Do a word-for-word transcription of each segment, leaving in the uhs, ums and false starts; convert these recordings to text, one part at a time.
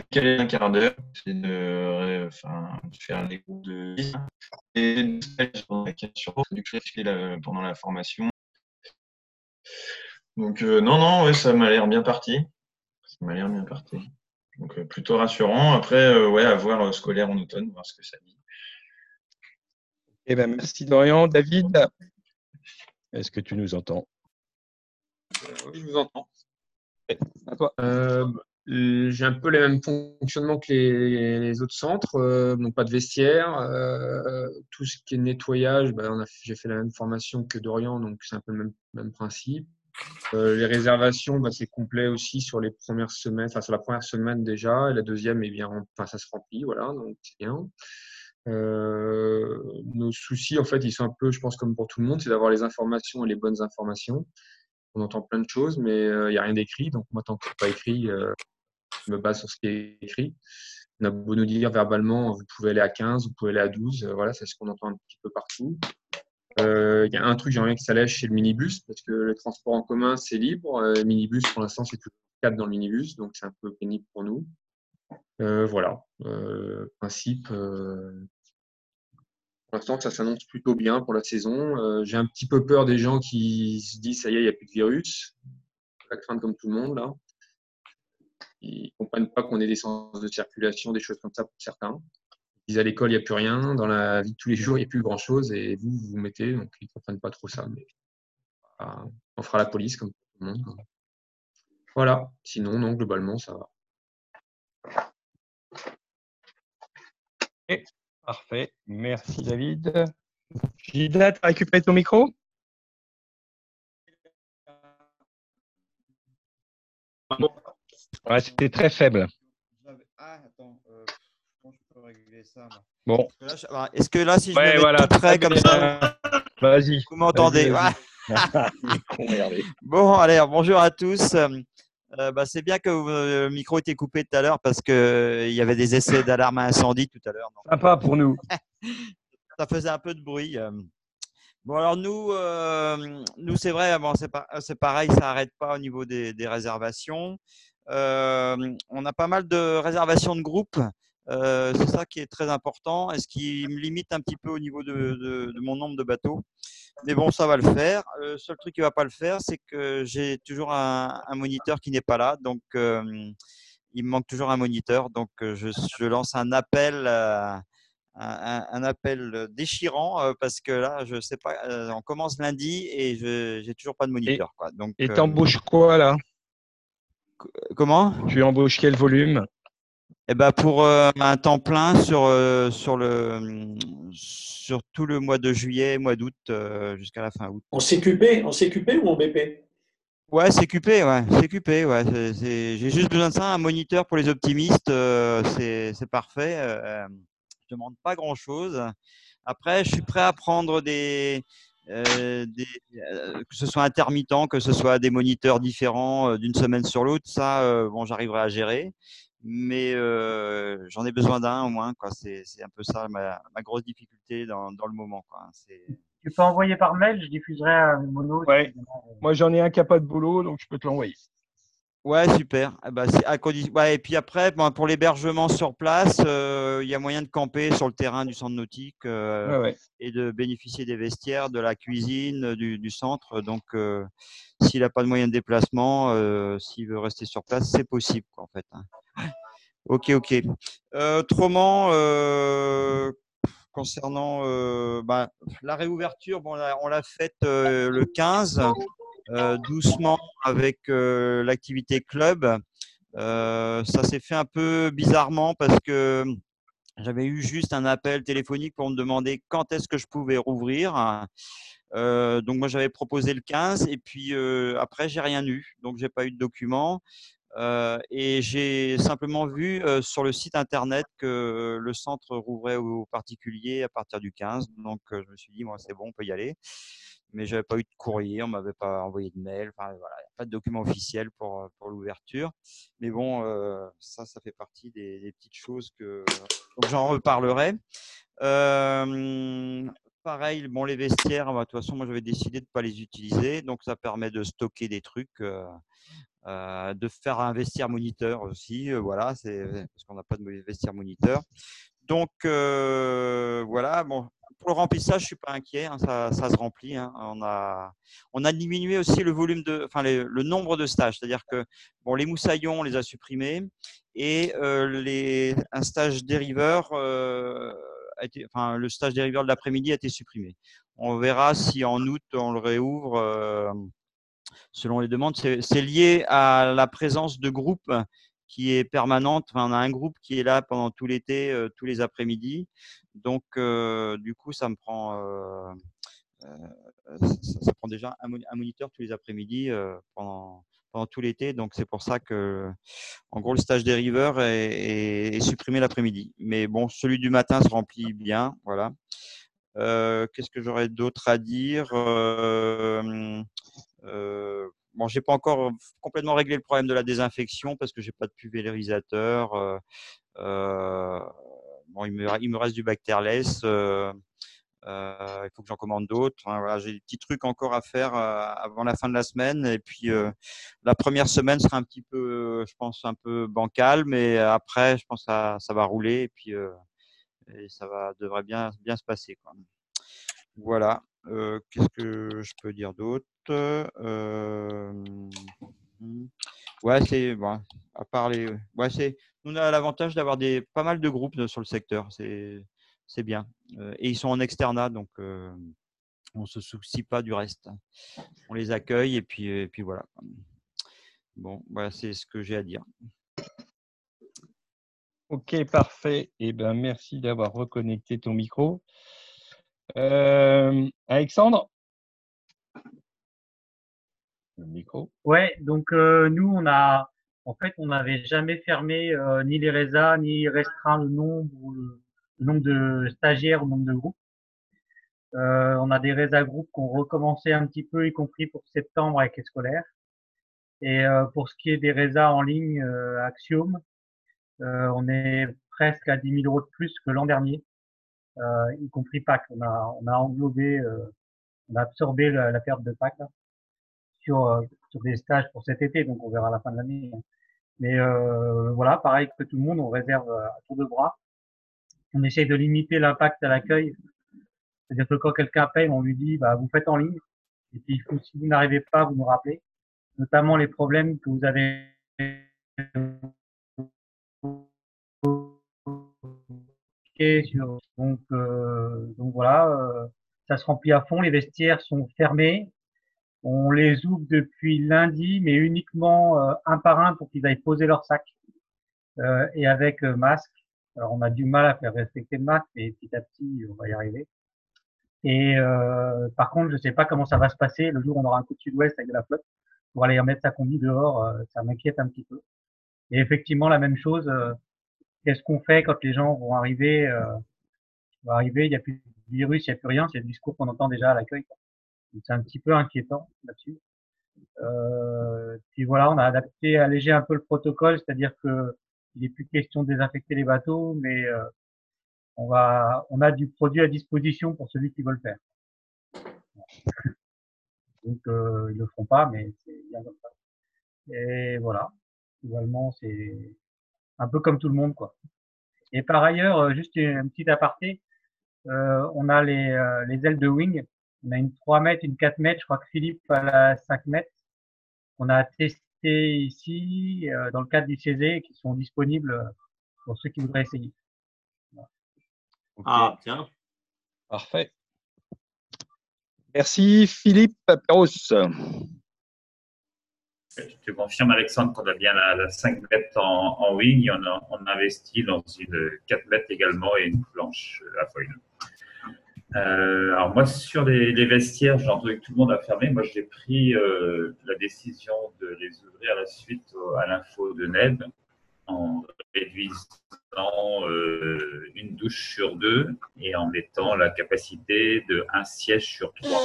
caler un quart d'heure, c'est de, euh, enfin, de faire des groupes de dix et de stages pendant la question du crédit pendant la formation. Donc euh, non, non, ouais, ça m'a l'air bien parti. Ça m'a l'air bien parti. Donc euh, plutôt rassurant. Après, euh, ouais, à voir euh, scolaire en automne, voir ce que ça dit. Eh ben, merci Dorian. David, est-ce que tu nous entends? Euh, oui, je vous entends. À toi. Euh, euh, j'ai un peu les mêmes fonctionnements que les, les autres centres, euh, donc pas de vestiaire, euh, tout ce qui est nettoyage, ben, on a, j'ai fait la même formation que Dorian, donc c'est un peu le même, même principe. Euh, les réservations, ben, c'est complet aussi sur les premières semaines, enfin sur la première semaine déjà, et la deuxième, eh bien, enfin ça se remplit, voilà, donc c'est bien. Euh, nos soucis, en fait, ils sont un peu, je pense, comme pour tout le monde, c'est d'avoir les informations et les bonnes informations. On entend plein de choses, mais il euh, n'y a rien d'écrit. Donc, moi, tant que ce n'est pas écrit, euh, je me base sur ce qui est écrit. On a beau nous dire verbalement, vous pouvez aller à quinze, vous pouvez aller à douze. Euh, voilà, c'est ce qu'on entend un petit peu partout. Il euh, y a un truc, j'aimerais bien que ça lèche, c'est le minibus, parce que le transport en commun, c'est libre. Euh, le minibus, pour l'instant, c'est toujours quatre dans le minibus, donc c'est un peu pénible pour nous. Euh, voilà. Euh, principe, euh, pour l'instant, ça s'annonce plutôt bien pour la saison. Euh, j'ai un petit peu peur des gens qui se disent, ça y est, il n'y a plus de virus. La crainte comme tout le monde, là. Ils ne comprennent pas qu'on ait des sens de circulation, des choses comme ça pour certains. Ils disent à l'école, il n'y a plus rien. Dans la vie de tous les jours, il n'y a plus grand-chose. Et vous, vous vous mettez. Donc, ils ne comprennent pas trop ça. Mais euh, on fera la police comme tout le monde. Voilà. Sinon, non, globalement, ça va. Okay. Parfait. Merci, David. Gilda, tu as récupéré ton micro? Ouais, c'était très faible. Ah, attends. Euh, comment je peux régler ça moi Bon. Est-ce que là, si je ouais, me mets voilà, tout près comme ça, vas-y. vous m'entendez? Vas-y, vas-y. Bon, allez, bonjour à tous. Euh, bah, c'est bien que vous, le micro était coupé tout à l'heure parce qu'il euh, y avait des essais d'alarme à incendie tout à l'heure. Sympa pour nous. Ça faisait un peu de bruit. Bon, alors nous, euh, nous c'est vrai, bon, c'est, pas, c'est pareil, ça n'arrête pas au niveau des, des réservations. Euh, on a pas mal de réservations de groupe. Euh, c'est ça qui est très important et ce qui me limite un petit peu au niveau de, de, de mon nombre de bateaux. Mais bon, ça va le faire. Le seul truc qui ne va pas le faire, c'est que j'ai toujours un, un moniteur qui n'est pas là. Donc, euh, il me manque toujours un moniteur. Donc, je, je lance un appel, euh, un, un, appel déchirant euh, parce que là, je sais pas, euh, on commence lundi et je n'ai toujours pas de moniteur. Quoi. Donc, et tu embauches euh, quoi là? Comment? Tu embauches quel volume? Eh ben pour euh, un temps plein sur euh, sur le sur tout le mois de juillet, mois d'août euh, jusqu'à la fin août. En C Q P, en C Q P ou en B P? Ouais, C Q P, ouais, C Q P, ouais. C'est, c'est... J'ai juste besoin de ça, un moniteur pour les optimistes, euh, c'est c'est parfait. Euh, je demande pas grand-chose. Après, je suis prêt à prendre des euh, des euh, que ce soit intermittent, que ce soit des moniteurs différents euh, d'une semaine sur l'autre. Ça, euh, bon, j'arriverai à gérer. Mais euh, j'en ai besoin d'un au moins, quoi. C'est, c'est un peu ça ma, ma grosse difficulté dans, dans le moment, quoi. C'est... Tu peux envoyer par mail, je diffuserai un mono. Ouais. Moi, j'en ai un qui n'a pas de boulot, donc je peux te l'envoyer. Ouais, super. Eh ben, c'est à condition... ouais, et puis après, bon, pour l'hébergement sur place, il euh, y a moyen de camper sur le terrain du centre nautique euh, ouais, ouais. et de bénéficier des vestiaires, de la cuisine, du, du centre. Donc, euh, s'il n'a pas de moyen de déplacement, euh, s'il veut rester sur place, c'est possible, quoi, en fait. Hein. Ok, ok. Euh, autrement, euh, concernant euh, bah, la réouverture, bon, on l'a, on l'a faite euh, le quinze, euh, doucement avec euh, l'activité club. Euh, ça s'est fait un peu bizarrement parce que j'avais eu juste un appel téléphonique pour me demander quand est-ce que je pouvais rouvrir. Euh, donc moi j'avais proposé le quinze et puis euh, après j'ai rien eu, donc j'ai pas eu de document. Euh, et j'ai simplement vu euh, sur le site internet que le centre rouvrait aux particuliers à partir du quinze. Donc euh, je me suis dit, moi c'est bon, on peut y aller. Mais j'avais pas eu de courrier, on m'avait pas envoyé de mail. Enfin voilà, il n'y a pas de document officiel pour pour l'ouverture. Mais bon, euh, ça, ça fait partie des, des petites choses que donc j'en reparlerai. Euh, pareil, bon les vestiaires, bah, de toute façon moi j'avais décidé de pas les utiliser, donc ça permet de stocker des trucs. Euh, euh, de faire un vestiaire moniteur aussi. Euh, voilà, c'est parce qu'on n'a pas de vestiaire moniteur. Donc euh, voilà, bon, pour le remplissage, je suis pas inquiet, hein, ça, ça se remplit. Hein. On a, on a diminué aussi le volume de, enfin les, le nombre de stages, c'est-à-dire que bon, les moussaillons, on les a supprimés et euh, les, un stage dériveur, euh, a été, enfin le stage dériveur de l'après-midi a été supprimé. On verra si en août on le réouvre. Euh, selon les demandes, c'est lié à la présence de groupes qui est permanente. Enfin, on a un groupe qui est là pendant tout l'été, euh, tous les après-midi. Donc, euh, du coup, ça me prend, euh, euh, ça, ça, prend déjà un, un moniteur tous les après-midi euh, pendant, pendant tout l'été. Donc, c'est pour ça que, en gros, le stage dériveur est, est, est supprimé l'après-midi. Mais bon, celui du matin se remplit bien. Voilà. Euh, Qu'est-ce que j'aurais d'autre à dire euh, euh, Bon, j'ai pas encore complètement réglé le problème de la désinfection parce que j'ai pas de pulvérisateur. Euh, euh, bon, il me, il me reste du Bacterless. Euh, euh, il faut que j'en commande d'autres. Hein, voilà, j'ai des petits trucs encore à faire euh, avant la fin de la semaine. Et puis euh, la première semaine sera un petit peu, je pense, un peu bancale, mais après, je pense que ça, ça va rouler et puis euh, et ça va devrait bien bien se passer, quoi. Voilà. Euh, Qu'est-ce que je peux dire d'autre euh, Ouais, c'est bon, à part les, ouais, c'est, on a l'avantage d'avoir des pas mal de groupes sur le secteur. C'est c'est bien. Euh, et ils sont en externat, donc euh, on se soucie pas du reste. On les accueille et puis et puis voilà. Bon, voilà, c'est ce que j'ai à dire. Ok, parfait. Eh ben, merci d'avoir reconnecté ton micro. Euh, Alexandre? Le micro. Ouais, donc euh, nous, on a, en fait, on n'avait jamais fermé euh, ni les résas, ni restreint le nombre, ou le, le nombre de stagiaires, ou le nombre de groupes. Euh, on a des résas groupes qui ont recommencé un petit peu, y compris pour septembre avec les scolaires. Et euh, pour ce qui est des résas en ligne, euh, Axiom, euh, on est presque à dix mille euros de plus que l'an dernier, euh, y compris Pâques. On a, on a englobé, euh, on a absorbé la, la perte de Pâques là, sur, euh, sur des stages pour cet été, donc on verra à la fin de l'année. Mais euh, voilà, pareil que tout le monde, on réserve à tour de bras. On essaye de limiter l'impact à l'accueil. C'est-à-dire que quand quelqu'un paye, on lui dit, bah, vous faites en ligne. Et puis, il faut, si vous n'arrivez pas, vous nous rappelez. Notamment les problèmes que vous avez sur. Donc, euh, donc voilà, euh, ça se remplit à fond. Les vestiaires sont fermés. On les ouvre depuis lundi, mais uniquement euh, un par un pour qu'ils aillent poser leur sac euh, et avec euh, masque. Alors, on a du mal à faire respecter le masque, mais petit à petit, on va y arriver. Et euh, par contre, je sais pas comment ça va se passer le jour où on aura un coup de sud-ouest avec de la flotte pour aller remettre sa combi dehors. Euh, ça m'inquiète un petit peu. Et effectivement, la même chose. Euh, Qu'est-ce qu'on fait quand les gens vont arriver euh, vont arriver, il n'y a plus de virus, il n'y a plus rien. C'est le discours qu'on entend déjà à l'accueil. C'est un petit peu inquiétant là-dessus. Euh, puis voilà, on a adapté, allégé un peu le protocole, c'est-à-dire que il n'est plus question de désinfecter les bateaux, mais euh, on va, on a du produit à disposition pour celui qui veut le faire. Donc euh, ils le feront pas, mais c'est bien comme ça. Et voilà, globalement c'est un peu comme tout le monde, quoi. Et par ailleurs, juste un petit aparté, euh, on a les, euh, les ailes de wing. On a une trois mètres, une quatre mètres. Je crois que Philippe a la cinq mètres. On a testé ici euh, dans le cadre du C E S E qui sont disponibles pour ceux qui voudraient essayer. Voilà. Okay. Ah, tiens. Parfait. Merci Philippe Perros. Je te confirme, Alexandre, qu'on a bien la, la cinq mètres en, en wing et on a, on a investi dans une quatre mètres également et une planche à foil. Euh, alors moi, sur les, les vestiaires, j'ai entendu que tout le monde a fermé. Moi, j'ai pris euh, la décision de les ouvrir à la suite à l'info de N E B en réduisant euh, une douche sur deux et en mettant la capacité de un siège sur trois.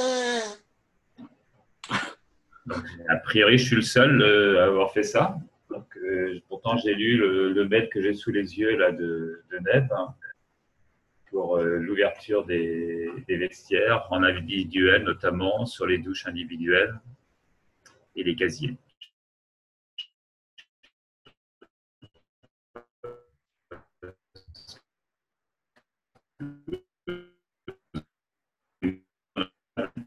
Donc, a priori, je suis le seul euh, à avoir fait ça. Donc, euh, pourtant, j'ai lu le, le mail que j'ai sous les yeux là, de, de N E B hein, pour euh, l'ouverture des, des vestiaires en individuel, notamment sur les douches individuelles et les casiers.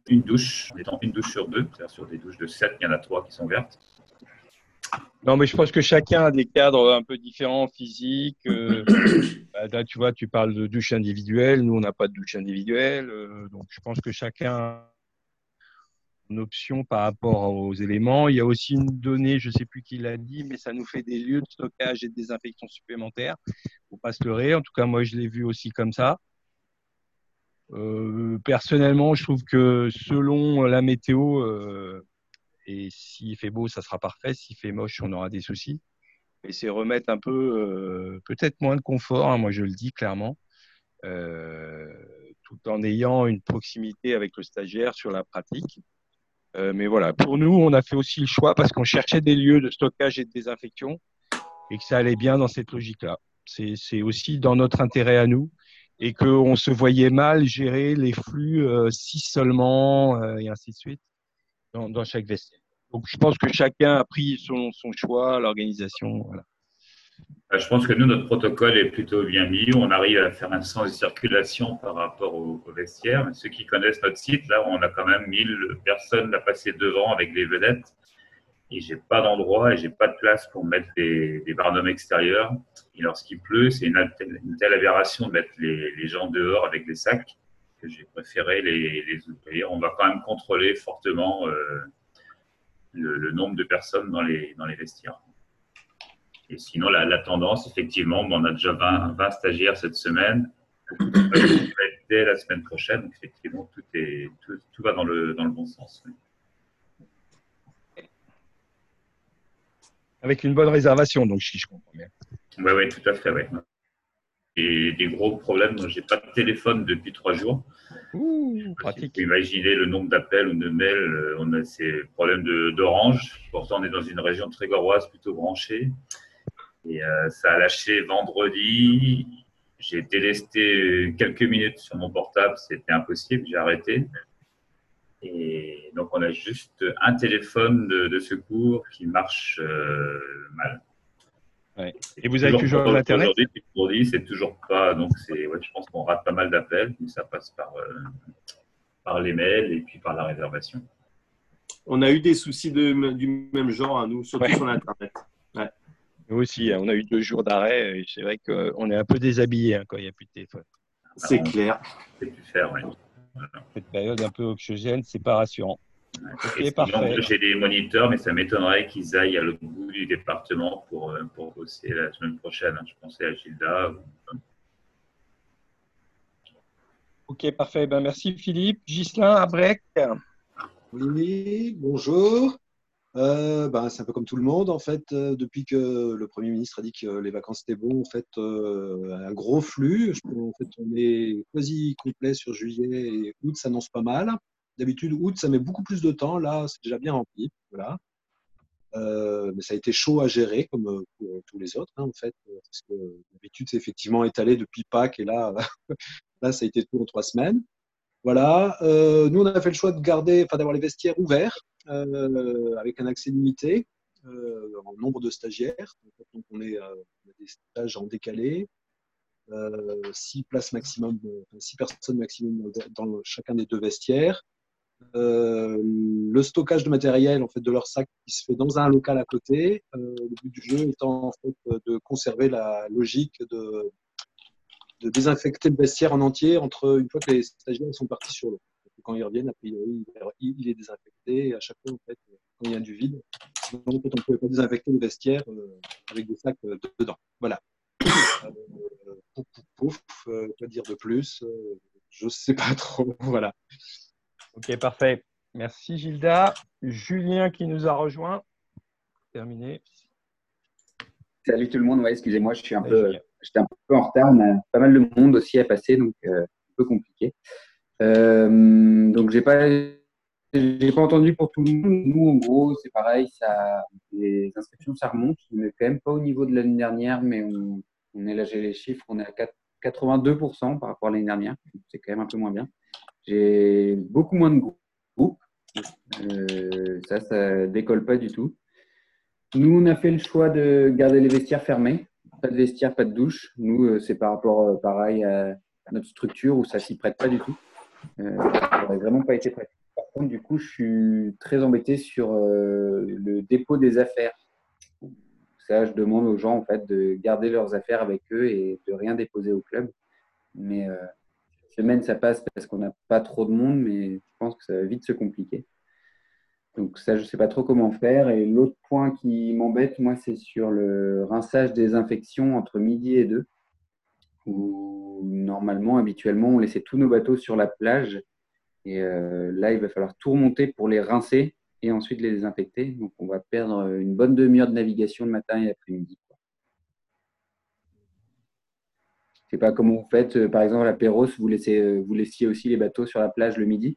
une douche, en étant une douche sur deux. C'est-à-dire sur des douches de sept, il y en a trois qui sont vertes. Non, mais je pense que chacun a des cadres un peu différents, physiques. Euh, bah, là, tu vois, tu parles de douche individuelle. Nous, on n'a pas de douche individuelle. Euh, donc, je pense que chacun a une option par rapport aux éléments. Il y a aussi une donnée, je ne sais plus qui l'a dit, mais ça nous fait des lieux de stockage et de désinfection supplémentaires. Il ne faut pas se leurrer. En tout cas, moi, je l'ai vu aussi comme ça. Euh, personnellement, je trouve que selon la météo, euh, et s'il fait beau, ça sera parfait. S'il fait moche, on aura des soucis. Et c'est remettre un peu, euh, peut-être moins de confort, hein, moi je le dis clairement, euh, tout en ayant une proximité avec le stagiaire sur la pratique. Euh, mais voilà, pour nous, on a fait aussi le choix parce qu'on cherchait des lieux de stockage et de désinfection et que ça allait bien dans cette logique-là. C'est, c'est aussi dans notre intérêt à nous et qu'on se voyait mal gérer les flux euh, six seulement euh, et ainsi de suite dans, dans chaque vestiaire. Donc, je pense que chacun a pris son, son choix, l'organisation. Voilà. Je pense que nous, notre protocole est plutôt bien mis. On arrive à faire un sens de circulation par rapport au, au vestiaire. Ceux qui connaissent notre site, là, on a quand même mille personnes à passer devant avec des vedettes. Et j'ai pas d'endroit et j'ai pas de place pour mettre des, des barnums extérieurs. Et lorsqu'il pleut, c'est une, une telle aberration de mettre les, les gens dehors avec des sacs que j'ai préféré les, les ouvrir. On va quand même contrôler fortement euh, le, le nombre de personnes dans les, dans les vestiaires. Et sinon, la, la tendance, effectivement, bon, on a déjà vingt, vingt stagiaires cette semaine. Tout va être dès la semaine prochaine. Donc, effectivement, tout, est, tout, tout va dans le, dans le bon sens. Oui. Avec une bonne réservation, donc si je comprends bien. Oui, oui, tout à fait. Ouais. Et des gros problèmes. Je n'ai pas de téléphone depuis trois jours. Ouh, pratique. Si vous imaginez le nombre d'appels ou de mails. On a ces problèmes de, d'Orange. Pourtant, on est dans une région trégoroise plutôt branchée. Et euh, ça a lâché vendredi. J'ai délesté quelques minutes sur mon portable. C'était impossible. J'ai arrêté. Et donc, on a juste un téléphone de, de secours qui marche euh, mal. Ouais. Et vous avez toujours, toujours l'Internet ? Aujourd'hui, aujourd'hui, c'est toujours pas. Donc, c'est, ouais, je pense qu'on rate pas mal d'appels. Mais ça passe par, euh, par les mails et puis par la réservation. On a eu des soucis de, du même genre, hein, nous, surtout ouais. sur l'Internet. Ouais. Nous aussi, on a eu deux jours d'arrêt. C'est vrai qu'on est un peu déshabillé hein, quand il n'y a plus de téléphone. C'est Alors, clair. C'est plus faire, oui. Cette période un peu oxygène, c'est pas rassurant. Ouais. Ok, parfait. J'ai des moniteurs, mais ça m'étonnerait qu'ils aillent à l'autre bout du département pour, pour bosser la semaine prochaine. Je pensais à Gilda. Ok, parfait. Ben, merci Philippe. Ghislain, Abrec. Oui, bonjour. Euh, ben, c'est un peu comme tout le monde, en fait, euh, depuis que le Premier ministre a dit que les vacances étaient bon, en fait, euh, un gros flux. Je, en fait, on est quasi complet sur juillet et août s'annonce pas mal. D'habitude, août, ça met beaucoup plus de temps. Là, c'est déjà bien rempli. Voilà. Euh, mais ça a été chaud à gérer, comme pour tous les autres, hein, en fait, parce que d'habitude, c'est effectivement étalé depuis Pâques et là, là, ça a été tout en trois semaines. Voilà. Euh, nous, on a fait le choix de garder, enfin, d'avoir les vestiaires ouverts. Euh, avec un accès limité euh, en nombre de stagiaires. Donc, on, est, euh, on a des stages en décalé, euh, six places maximum, euh, six personnes maximum dans chacun des deux vestiaires. Euh, le stockage de matériel en fait, de leur sac qui se fait dans un local à côté. Euh, le but du jeu étant en fait, de conserver la logique de, de désinfecter le vestiaire en entier entre une fois que les stagiaires sont partis sur l'eau. Quand ils reviennent, a priori, il est désinfecté et à chaque fois, en fait, quand il y a du vide, sinon, en fait, on ne pouvait pas désinfecter le vestiaire euh, avec des sacs euh, dedans. Voilà. Euh, pouf, pouf, pouf, euh, quoi dire de plus euh, je ne sais pas trop. Voilà. Ok, parfait. Merci Gilda. Julien qui nous a rejoint. Terminé. Salut tout le monde. Ouais, excusez-moi, je suis un peu, j'étais un peu en retard. On a pas mal de monde aussi à passer, donc euh, un peu compliqué. Euh, donc j'ai pas j'ai pas entendu pour tout le monde. Nous en gros c'est pareil, ça les inscriptions ça remonte, on est quand même pas au niveau de l'année dernière, mais on, on est là, j'ai les chiffres, on est à quatre-vingt-deux pour cent par rapport à l'année dernière, c'est quand même un peu moins bien. J'ai beaucoup moins de groupes, euh, ça ça décolle pas du tout. Nous on a fait le choix de garder les vestiaires fermés, pas de vestiaire, pas de douche. Nous c'est par rapport pareil à notre structure où ça s'y prête pas du tout. Euh, ça n'aurait vraiment pas été pratique. Par contre, du coup, je suis très embêté sur euh, le dépôt des affaires. Ça, je demande aux gens en fait de garder leurs affaires avec eux et de rien déposer au club. Mais euh, cette semaine, ça passe parce qu'on n'a pas trop de monde, mais je pense que ça va vite se compliquer. Donc ça, je ne sais pas trop comment faire. Et l'autre point qui m'embête, moi, c'est sur le rinçage des infections entre midi et deux, où normalement, habituellement, on laissait tous nos bateaux sur la plage. Et euh, là, il va falloir tout remonter pour les rincer et ensuite les désinfecter. Donc, on va perdre une bonne demi-heure de navigation le matin et l'après-midi. Je ne sais pas comment vous faites. Par exemple, à Perros, vous, laissez, vous laissiez aussi les bateaux sur la plage le midi?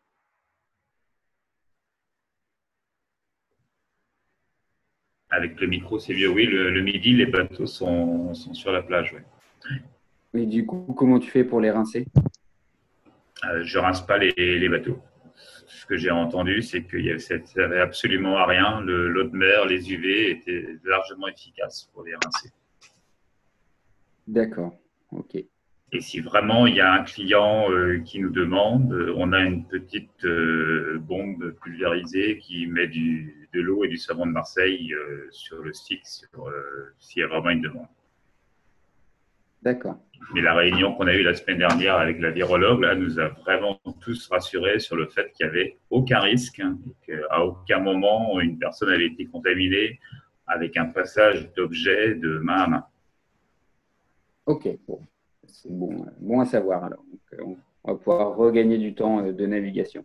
Avec le micro, c'est mieux. Oui, le, le midi, les bateaux sont, sont sur la plage. Oui. Et du coup, comment tu fais pour les rincer? Euh, je ne rince pas les, les bateaux. Ce que j'ai entendu, c'est qu'il ne servait absolument à rien. Le, l'eau de mer, les U V étaient largement efficaces pour les rincer. D'accord, ok. Et si vraiment il y a un client euh, qui nous demande, euh, on a une petite euh, bombe pulvérisée qui met du, de l'eau et du savon de Marseille euh, sur le site sur, euh, s'il y a vraiment une demande. D'accord. Mais la réunion qu'on a eue la semaine dernière avec la virologue là, nous a vraiment tous rassurés sur le fait qu'il n'y avait aucun risque, hein, qu'à aucun moment une personne avait été contaminée avec un passage d'objets de main à main. Ok, bon. C'est bon, bon à savoir alors. Donc, on va pouvoir regagner du temps de navigation.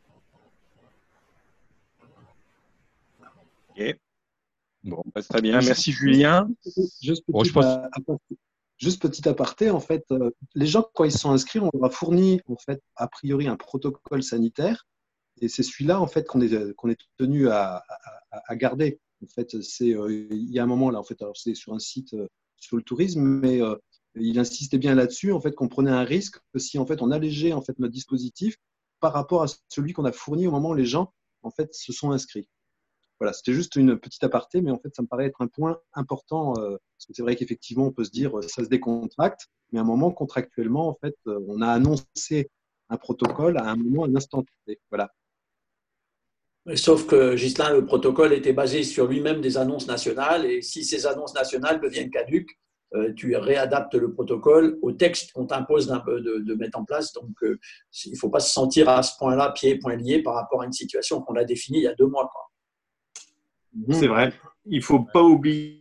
Ok. Bon, bah, très bien. Merci Julien. Juste petit, bon, je pense... aparté, juste petit aparté, en fait, euh, les gens quand ils sont inscrits, on leur a fourni en fait a priori un protocole sanitaire, et c'est celui-là en fait qu'on est qu'on est tenu à, à, à garder. En fait, c'est euh, il y a un moment là, en fait, alors c'est sur un site euh, sur le tourisme, mais euh, il insistait bien là-dessus, en fait, qu'on prenait un risque si en fait on allégeait en fait notre dispositif par rapport à celui qu'on a fourni au moment où les gens en fait se sont inscrits. Voilà, c'était juste une petite aparté, mais en fait, ça me paraît être un point important euh, parce que c'est vrai qu'effectivement, on peut se dire ça se décontracte, mais à un moment contractuellement, en fait, euh, on a annoncé un protocole à un moment, à un instant T. Voilà. Sauf que, Ghislain, le protocole était basé sur lui-même des annonces nationales, et si ces annonces nationales deviennent caduques, euh, tu réadaptes le protocole au texte qu'on t'impose de, de, de mettre en place. Donc, euh, il ne faut pas se sentir à ce point-là, pieds et poings liés, par rapport à une situation qu'on a définie il y a deux mois, quoi. C'est vrai. Il ne faut pas oublier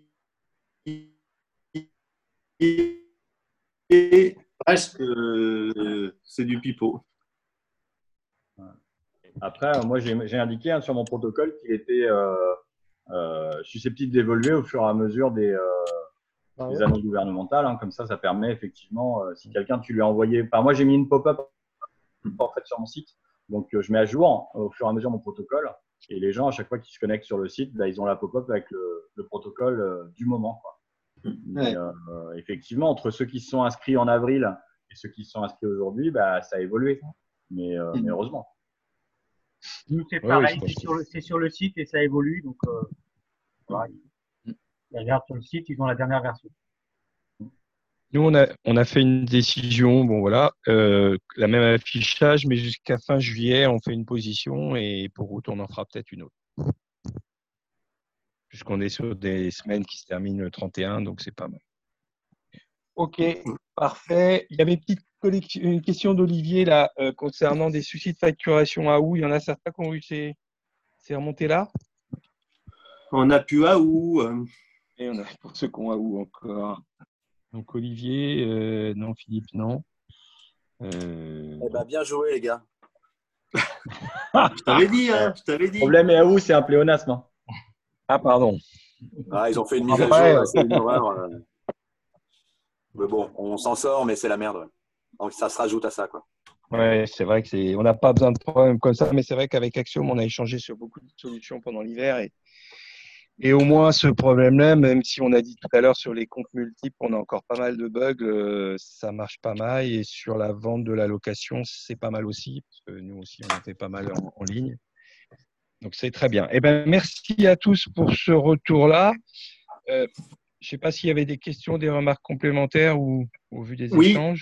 que c'est du pipeau. Après, moi, j'ai indiqué hein, sur mon protocole qu'il était euh, euh, susceptible d'évoluer au fur et à mesure des, euh, ah ouais. des annonces gouvernementales. Hein. Comme ça, ça permet effectivement, euh, si quelqu'un, tu lui as envoyé… Enfin, moi, j'ai mis une pop-up en fait, sur mon site. Donc, euh, je mets à jour euh, au fur et à mesure mon protocole. Et les gens, à chaque fois qu'ils se connectent sur le site, bah, ils ont la pop-up avec le, le protocole euh, du moment. Quoi. Ouais. Et, euh, effectivement, entre ceux qui se sont inscrits en avril et ceux qui se sont inscrits aujourd'hui, bah, ça a évolué. Mais, euh, mmh. mais heureusement. Nous, c'est pareil, ouais, c'est sur, sur le site et ça évolue. Donc, euh, voilà. Ils regardent sur le site, ils ont la dernière version. Nous, on a, on a fait une décision, bon voilà, euh, la même affichage, mais jusqu'à fin juillet, on fait une position et pour route, on en fera peut-être une autre. Puisqu'on est sur des semaines qui se terminent le trente et un, donc c'est pas mal. Ok, parfait. Il y avait une petite une question d'Olivier là euh, concernant des soucis de facturation à où. Il y en a certains qui ont eu ces, ces remontées là. On a pu à où euh... Et on a pour ceux qui ont à où encore. Donc Olivier, euh, non, Philippe, non. Euh... Eh ben, bien joué, les gars. Je t'avais dit, hein, je t'avais dit. Le problème est à où, c'est un pléonasme. Hein. Ah, pardon. Ah, ils ont fait une mise à jour, ouais. C'est une horreur. Euh... Mais bon, on s'en sort, mais c'est la merde. Ouais. Donc, ça se rajoute à ça, quoi. Ouais, c'est vrai que c'est. On n'a pas besoin de problèmes comme ça, mais c'est vrai qu'avec Axiom, on a échangé sur beaucoup de solutions pendant l'hiver et. Et au moins, ce problème-là, même si on a dit tout à l'heure sur les comptes multiples, on a encore pas mal de bugs, euh, ça marche pas mal. Et sur la vente de la location, c'est pas mal aussi, parce que nous aussi, on en fait pas mal en, en ligne. Donc, c'est très bien. Eh ben, merci à tous pour ce retour-là. Euh, je ne sais pas s'il y avait des questions, des remarques complémentaires ou au vu des oui. échanges.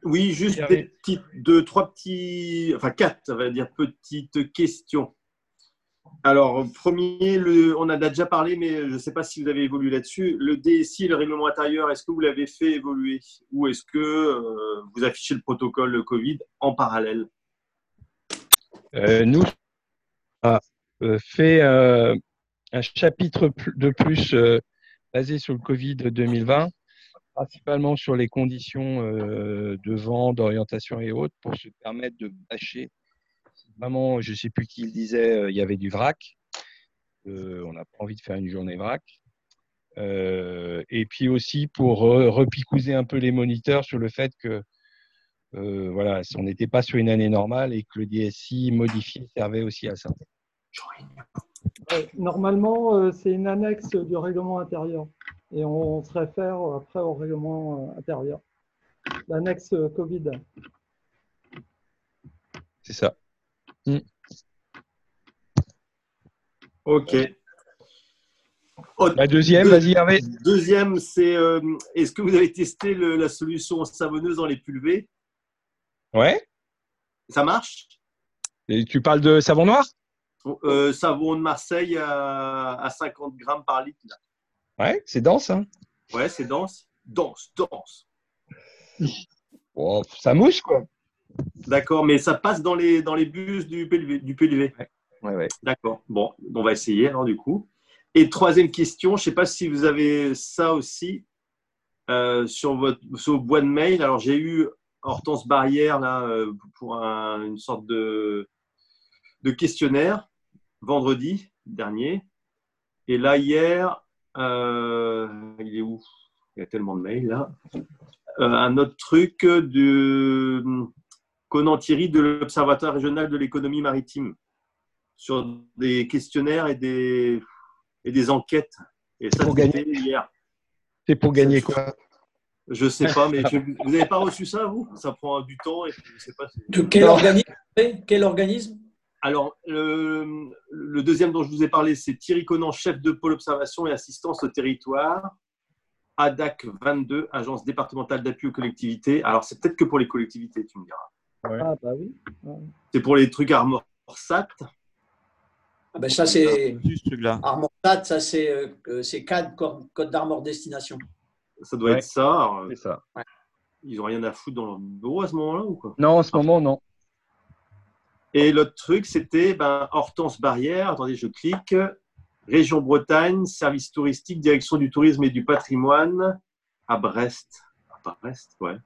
Oui, juste Il y des avait- petites, deux, trois petits, enfin quatre, ça va dire petites questions. Alors, premier, le, on en a déjà parlé, mais je ne sais pas si vous avez évolué là-dessus. Le D S I, le règlement intérieur, est-ce que vous l'avez fait évoluer ou est-ce que euh, vous affichez le protocole Covid en parallèle? Euh, nous, on a euh, fait euh, un chapitre pl- de plus euh, basé sur le Covid deux mille vingt, principalement sur les conditions euh, de vent, d'orientation et autres, pour se permettre de bâcher. Vraiment, je ne sais plus qui le disait, euh, il y avait du vrac. Euh, on n'a pas envie de faire une journée vrac. Euh, et puis aussi pour re- repicouser un peu les moniteurs sur le fait que euh, voilà, on n'était pas sur une année normale et que le D S I modifié servait aussi à ça. Ouais, normalement, euh, c'est une annexe du règlement intérieur et on se réfère après au règlement euh, intérieur. L'annexe euh, Covid. C'est ça. Mm. Ok. La deuxième, Deux- vas-y Hervé. Deuxième, c'est euh, est-ce que vous avez testé le- la solution savonneuse dans les pulvées? Ouais. Ça marche? Et tu parles de savon noir? Euh, savon de Marseille à, à cinquante grammes par litre. là. Ouais, c'est dense. Hein. Ouais, c'est dense. Dense, dense. Oh, ça mousse, quoi. D'accord, mais ça passe dans les, dans les bus du P L V. Du P L V. Ouais, ouais, ouais. D'accord. Bon, on va essayer alors du coup. Et troisième question, je ne sais pas si vous avez ça aussi euh, sur votre sur vos boîtes de mail. Alors j'ai eu Hortense Barrière là euh, pour un- une sorte de, de questionnaire vendredi dernier. Et là hier, euh, il est où? Il y a tellement de mails là. Euh, un autre truc de Conan Thierry de l'Observatoire régional de l'économie maritime sur des questionnaires et des, et des enquêtes. Et ça, Pour c'était gagner. hier. C'est pour gagner quoi? Je sais pas, mais je- vous n'avez pas reçu ça, vous? Ça prend du temps et puis je sais pas. c'est- De quel Non. organisme Quel organisme Alors, le, le deuxième dont je vous ai parlé, c'est Thierry Conan, chef de pôle observation et assistance au territoire, A D A C vingt-deux, Agence départementale d'appui aux collectivités. Alors, c'est peut-être que pour les collectivités, tu me diras. Ouais. Ah, bah oui. Ouais. C'est pour les trucs Armorsat. Ah ben ça, c'est Juste celui-là. Armorsat, ça, c'est euh, c'est C A D, Code Code d'Armor Destination. Ça doit Ouais. être ça. Alors, C'est ça. ils n'ont rien à foutre dans leur bureau à ce moment-là ou quoi? Non, en ce moment, non. Et l'autre truc, c'était ben, Hortense Barrière. Attendez, je clique. Région Bretagne, service touristique, direction du tourisme et du patrimoine à Brest. Ah, pas Brest, ouais.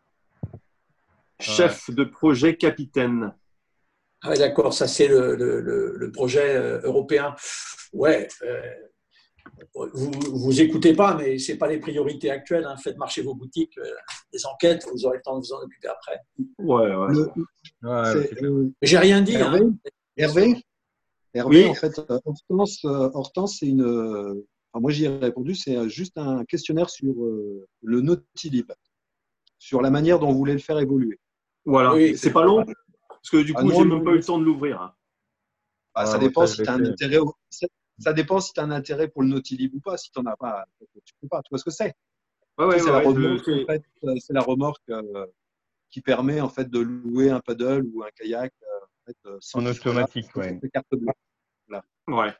Chef de projet capitaine. Ah ouais, d'accord, ça c'est le, le, le, le projet euh, européen. Ouais, euh, vous vous écoutez pas, mais c'est pas les priorités actuelles. Hein. Faites marcher vos boutiques, euh, des enquêtes, vous aurez le temps de vous en occuper après. Ouais, ouais. Le- Ouais, c'est- c'est clair. euh, J'ai rien dit. Hervé, Hein. Hervé, Hervé, Oui. en fait, euh, Hortense, euh, Hortense, c'est une. euh, enfin, moi, j'y ai répondu, c'est euh, juste un questionnaire sur euh, le Nautilib, sur la manière dont vous voulez le faire évoluer. Voilà. Oui. C'est pas long parce que du Ah coup, non, j'ai non, même pas non. eu le temps de l'ouvrir. hein. Ah, ça Ah, dépend ouais, si ça, tu as je un l'ai fait. intérêt. au- Ça, ça dépend si tu as un intérêt pour le Nautilib ou pas. Si tu n'en as pas, tu peux pas. Tu vois ce que c'est? Ouais, ouais, c'est ouais, la ouais, remorque, je- en fait, euh, c'est la remorque euh, qui permet en fait de louer un paddle ou un kayak euh, en fait, euh, sans En qu'il soit là, automatique, sans ouais. cette carte bleue. ouais.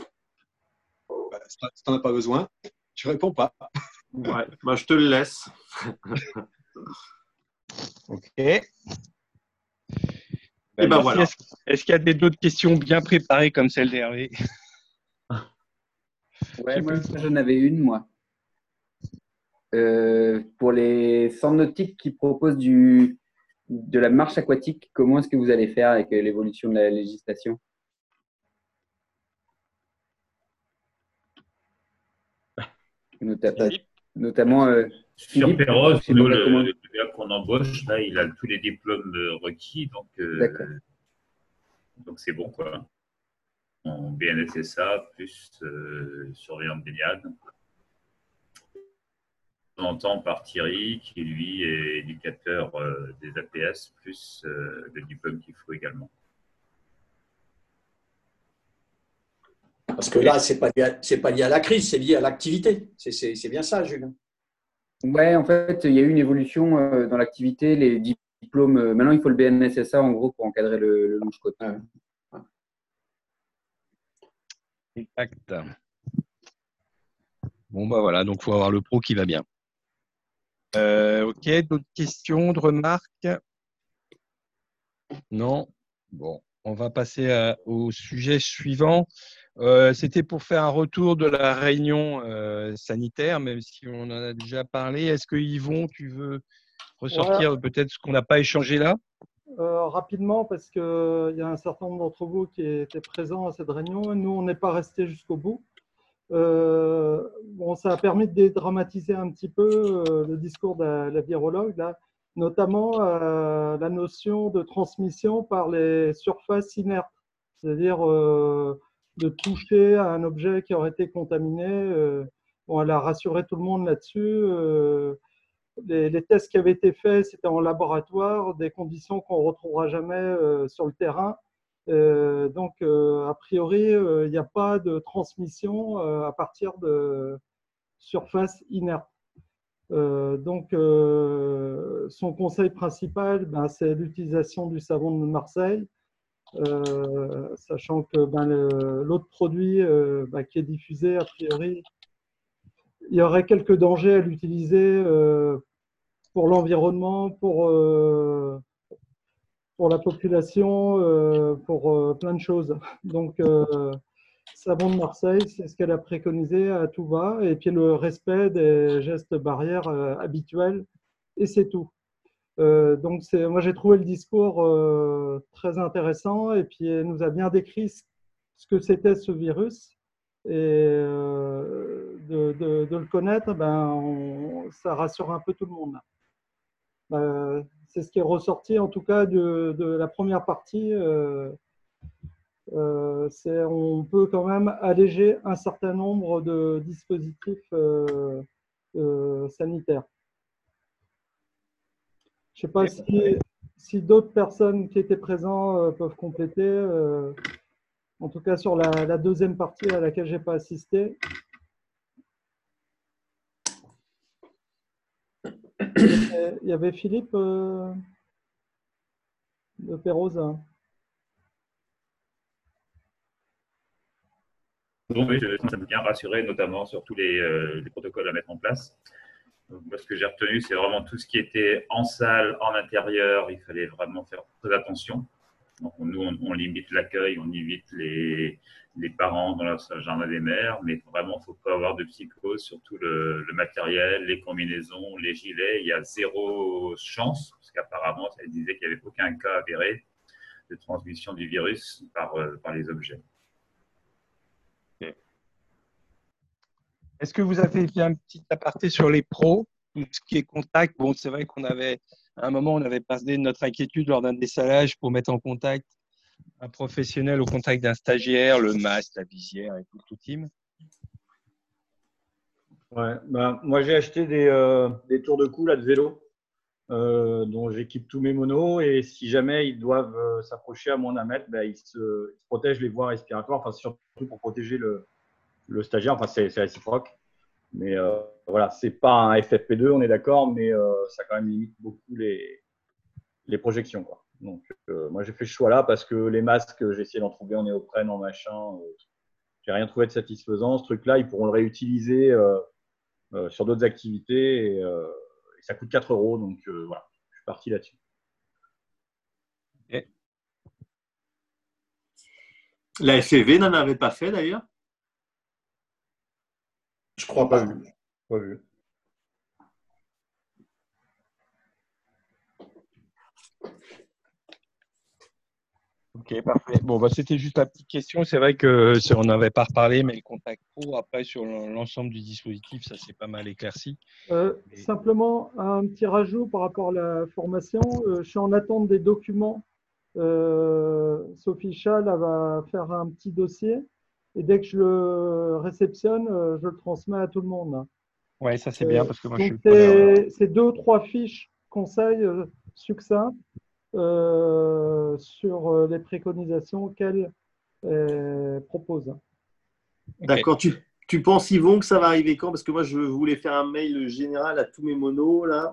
Bah, si tu n'en as pas besoin, tu réponds pas. Ouais. Bah, je te le laisse. Ok. Et ben merci. voilà. Est-ce est-ce qu'il y a des- d'autres questions bien préparées comme celle d'Hervé? Ouais, moi, j'en avais une, moi. Euh, pour les centres nautiques qui proposent du, de la marche aquatique, comment est-ce que vous allez faire avec euh, l'évolution de la législation? Nota- Notamment, euh, Sur Philippe, Perros, je sais nous, pas le, comment- le gars qu'on embauche, là, il a tous les diplômes euh, requis, donc euh, D'accord. donc c'est bon, quoi. En B N S S A, plus euh, surveillant de baignade. On entend par Thierry, qui lui est éducateur euh, des A P S, plus euh, le diplôme qu'il faut également. Parce que là, c'est pas lié à- c'est pas lié à la crise, c'est lié à l'activité. C'est- C'est c'est bien ça, Julien. Ouais, en fait, il y a eu une évolution euh, dans l'activité. Les diplôme. Euh, maintenant, il faut le B N S S A en gros pour encadrer le, le longe-côte. Ouais. Exact. Bon, bah voilà, donc il faut avoir le pro qui va bien. Euh, ok, d'autres questions, de remarques? Non? Bon, on va passer à- au sujet suivant. Euh, C'était pour faire un retour de la réunion euh, sanitaire, même si on en a déjà parlé. Est-ce que Yvon, tu veux ressortir Ouais. peut-être ce qu'on n'a pas échangé là? Euh, rapidement, parce qu'il y a un certain nombre d'entre vous qui étaient présents à cette réunion. Nous, on n'est pas restés jusqu'au bout. Euh, bon, ça a permis de dédramatiser un petit peu euh, le discours de la, la virologue, là, notamment euh, la notion de transmission par les surfaces inertes, c'est-à-dire euh, de toucher à un objet qui aurait été contaminé. Euh, bon, elle a rassuré tout le monde là-dessus. Euh, les, les tests qui avaient été faits, c'était en laboratoire, des conditions qu'on ne retrouvera jamais euh, sur le terrain. Euh, donc, euh, a priori, euh, il n'y a pas de transmission euh, à partir de surfaces inertes. Euh, donc, euh, son conseil principal, ben, c'est l'utilisation du savon de Marseille, euh, sachant que ben, l'autre produit euh, ben, qui est diffusé, a priori, il y aurait quelques dangers à l'utiliser euh, pour l'environnement, pour, euh, pour la population, euh, pour euh, plein de choses. Donc, euh, savon de Marseille, c'est ce qu'elle a préconisé à tout va, et puis le respect des gestes barrières euh, habituels, et c'est tout. Euh, donc, moi, j'ai trouvé le discours euh, très intéressant, et puis elle nous a bien décrit ce que c'était ce virus, et euh, de, de, de le connaître, ben, on, ça rassure un peu tout le monde. Euh, c'est ce qui est ressorti, en tout cas, de, de la première partie. Euh, Euh, c'est, on peut quand même alléger un certain nombre de dispositifs euh, euh, sanitaires. Je ne sais pas si, si d'autres personnes qui étaient présentes euh, peuvent compléter. Euh, en tout cas, sur la, la deuxième partie à laquelle je n'ai pas assisté. Il y avait Philippe euh, de Pérouse. Bon, oui, je- ça m'a bien rassuré, notamment sur tous les, euh, les protocoles à mettre en place. Donc, moi, ce que j'ai retenu, c'est vraiment tout ce qui était en salle, en intérieur. Il fallait vraiment faire très attention. Donc, nous, on, on limite l'accueil, on limite les, les parents dans le jardin des mères, mais vraiment, il ne faut pas avoir de psychose sur tout le, le matériel, les combinaisons, les gilets. Il y a zéro chance, parce qu'apparemment, ça disait qu'il n'y avait aucun cas avéré de transmission du virus par, euh, par les objets. Est-ce que vous avez fait un petit aparté sur les pros, tout ce qui est contact? Bon, c'est vrai qu'on avait, à un moment, on avait parlé de notre inquiétude lors d'un dessalage pour mettre en contact un professionnel au contact d'un stagiaire, le masque, la visière et tout, tout team. Ouais, ben, moi, j'ai acheté des, euh, des tours de cou là, de vélo euh, dont j'équipe tous mes monos et si jamais ils doivent euh, s'approcher à mon un mètre, ben, ils, se, ils se protègent les voies respiratoires, enfin, surtout pour protéger le, le stagiaire. Enfin, c'est réciproque. Mais euh, voilà, c'est pas un F F P deux, on est d'accord, mais euh, ça quand même limite beaucoup les, les projections, quoi. Donc, euh, moi, j'ai fait ce choix-là parce que les masques, j'ai essayé d'en trouver en néoprène, en machin. Euh, j'ai rien trouvé de satisfaisant. Ce truc-là, ils pourront le réutiliser euh, euh, sur d'autres activités et, euh, et ça coûte quatre euros. Donc, euh, voilà, je suis parti là-dessus. Okay. La F E V n'en avait pas fait d'ailleurs? Je crois pas. Vu. Pas vu. Ok, parfait. Bon, bah, c'était juste la petite question. C'est vrai qu'on n'avait pas reparlé, mais le contact pro, après, sur l'ensemble du dispositif, ça s'est pas mal éclairci. Euh, mais... Simplement, un petit rajout par rapport à la formation. Euh, je suis en attente des documents. Euh, Sophie Schall va faire un petit dossier. Et dès que je le réceptionne, euh, je le transmets à tout le monde. Oui, ça c'est euh, bien parce que moi donc je suis pas c'est deux ou trois fiches conseils euh, succincts euh, sur les préconisations qu'elle euh, propose. D'accord. Okay. Tu, tu penses, Yvon, que ça va arriver quand? Parce que moi, je voulais faire un mail général à tous mes monos, là.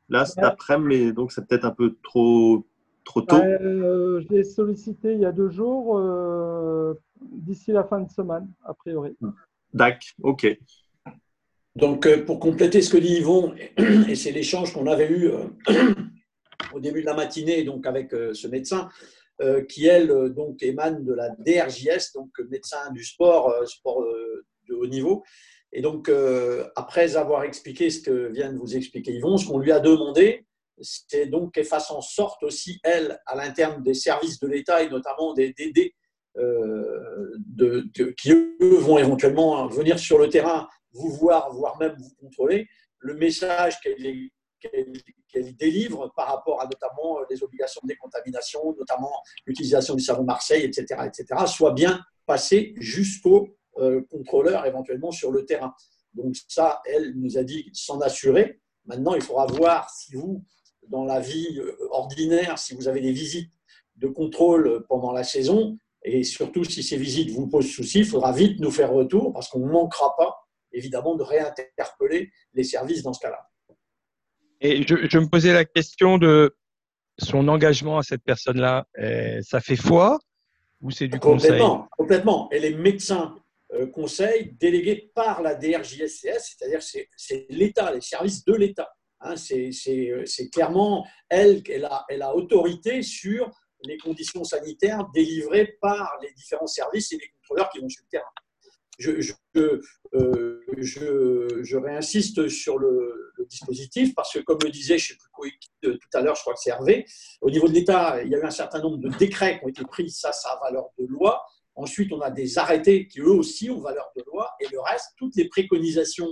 là cet après-midi, mais donc c'est peut-être un peu trop, trop tôt. Euh, je l'ai sollicité il y a deux jours, euh, d'ici la fin de semaine, a priori. D'accord, ok. Donc, euh, pour compléter ce que dit Yvon, et c'est l'échange qu'on avait eu euh, au début de la matinée donc avec euh, ce médecin, euh, qui, elle, euh, donc, émane de la D R J S, donc médecin du sport, euh, sport euh, de haut niveau. Et donc, euh, après avoir expliqué ce que vient de vous expliquer Yvon, ce qu'on lui a demandé, c'est donc qu'elle fasse en sorte aussi, elle, à l'interne des services de l'État et notamment des D D, euh, de, de, qui, eux, vont éventuellement venir sur le terrain, vous voir, voire même vous contrôler, le message qu'elle qu'elle, qu'elle délivre par rapport à notamment les obligations de décontamination, notamment l'utilisation du savon Marseille, et cetera, et cetera, soit bien passé jusqu'au euh, contrôleur éventuellement sur le terrain. Donc ça, elle nous a dit s'en assurer. Maintenant, il faudra voir si vous, dans la vie ordinaire, si vous avez des visites de contrôle pendant la saison, et surtout si ces visites vous posent souci, il faudra vite nous faire retour parce qu'on ne manquera pas, évidemment, de réinterpeller les services dans ce cas-là. Et je, je me posais la question de son engagement à cette personne-là. Ça fait foi ou c'est du complètement, conseil? Complètement. Elle est médecin euh, conseil délégué par la D R J S C S, c'est-à-dire c'est, c'est l'État, les services de l'État. Hein, c'est, c'est, c'est clairement elle, elle a, elle a autorité sur les conditions sanitaires délivrées par les différents services et les contrôleurs qui vont sur le terrain. Je, je, euh, je, je réinsiste sur le, le dispositif parce que, comme le disait, je ne sais plus qui, tout à l'heure, je crois que c'est Hervé, au niveau de l'État, il y a eu un certain nombre de décrets qui ont été pris, ça, ça a valeur de loi. Ensuite, on a des arrêtés qui, eux aussi, ont valeur de loi. Et le reste, toutes les préconisations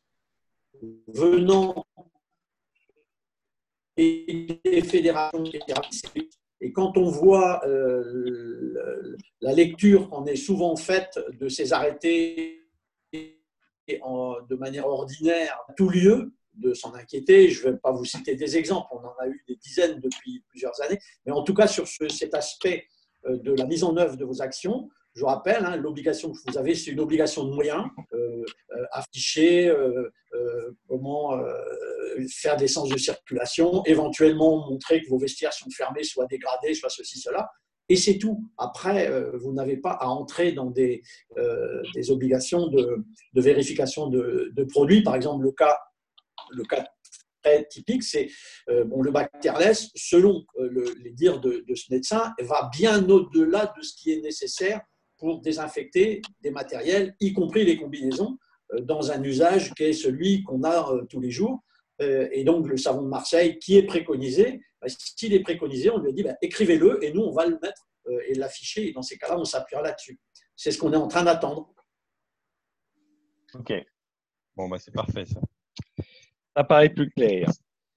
venant des fédérations, et quand on voit euh, la lecture qu'on est souvent faite de ces arrêtés en, de manière ordinaire, à tout lieu de s'en inquiéter, je ne vais pas vous citer des exemples, on en a eu des dizaines depuis plusieurs années, mais en tout cas sur ce, cet aspect de la mise en œuvre de vos actions, je vous rappelle, hein, l'obligation que vous avez, c'est une obligation de moyens, euh, euh, afficher, euh, euh, comment euh, faire des sens de circulation, éventuellement montrer que vos vestiaires sont fermés, soit dégradés, soit ceci, cela, et c'est tout. Après, euh, vous n'avez pas à entrer dans des, euh, des obligations de, de vérification de, de produits. Par exemple, le cas, le cas très typique, c'est euh, bon, le bactérless, selon euh, le, les dires de, de ce médecin, va bien au-delà de ce qui est nécessaire pour désinfecter des matériels, y compris les combinaisons, euh, dans un usage qui est celui qu'on a euh, tous les jours. Euh, et donc, le savon de Marseille qui est préconisé, bah, s'il est préconisé, on lui a dit bah, écrivez-le et nous, on va le mettre euh, et l'afficher. Et dans ces cas-là, on s'appuiera là-dessus. C'est ce qu'on est en train d'attendre. Ok. Bon, bah, c'est parfait, ça. Ça paraît plus clair.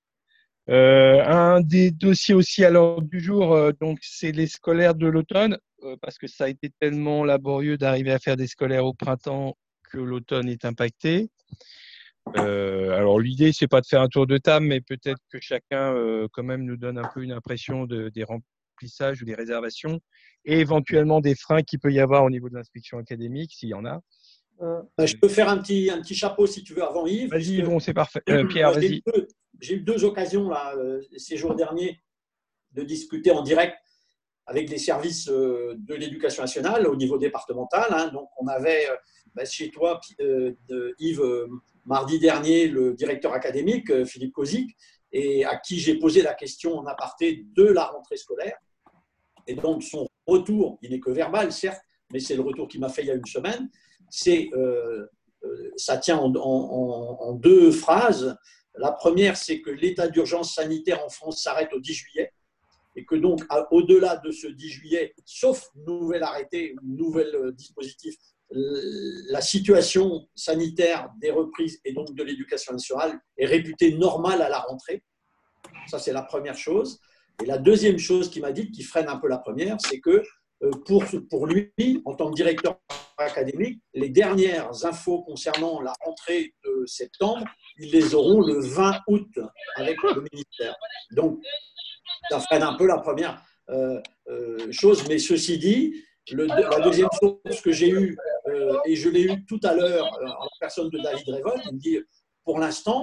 Euh, un des dossiers aussi à l'ordre du jour, euh, donc c'est les scolaires de l'automne, euh, parce que ça a été tellement laborieux d'arriver à faire des scolaires au printemps que l'automne est impacté. Euh, alors l'idée, c'est pas de faire un tour de table, mais peut-être que chacun euh, quand même nous donne un peu une impression de, des remplissages ou des réservations et éventuellement des freins qu'il peut y avoir au niveau de l'inspection académique, s'il y en a. Euh, je peux faire un petit, un petit chapeau si tu veux avant Yves. Vas-y Yvon, c'est parfait. Euh, Pierre, j'ai vas-y. eu deux, j'ai eu deux occasions là, euh, ces jours derniers de discuter en direct avec les services euh, de l'éducation nationale au niveau départemental. Hein. Donc on avait euh, bah, chez toi, euh, de Yves, euh, mardi dernier, le directeur académique, euh, Philippe Kozik, et à qui j'ai posé la question en aparté de la rentrée scolaire. Et donc son retour, il n'est que verbal certes, mais c'est le retour qu'il m'a fait il y a une semaine. C'est, euh, euh, ça tient en, en, en deux phrases. La première, c'est que l'état d'urgence sanitaire en France s'arrête au dix juillet et que donc, à, au-delà de ce dix juillet, sauf nouvel arrêté ou nouvel euh, dispositif, la situation sanitaire des reprises et donc de l'éducation nationale est réputée normale à la rentrée. Ça, c'est la première chose. Et la deuxième chose qu'il m'a dit, qui freine un peu la première, c'est que Pour, pour lui, en tant que directeur académique, les dernières infos concernant la rentrée de septembre, ils les auront le vingt août avec le ministère. Donc, ça freine un peu la première euh, euh, chose. Mais ceci dit, le, la deuxième source que j'ai eue, euh, et je l'ai eue tout à l'heure euh, en personne de David Révolte, il me dit, pour l'instant,